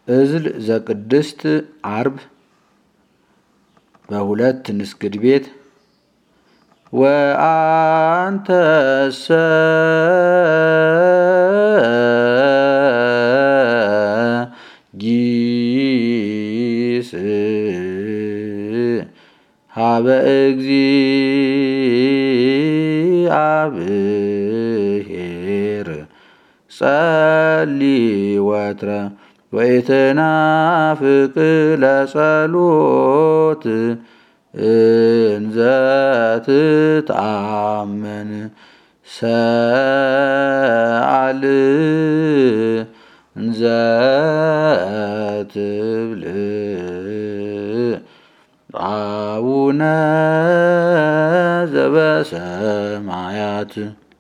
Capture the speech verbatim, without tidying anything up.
እዝል ዘቅድስት ዓርብ በሁለት ንስግድ ቤት ወአንተሰ ጊስ ሀበ እግዚአብሔር ጸሊ ወትረ ወኢትናፍቅ ለጸሎት እንዘ ትትአመን ሰአል እንዘ ትብል አቡነ ዘበሰማያት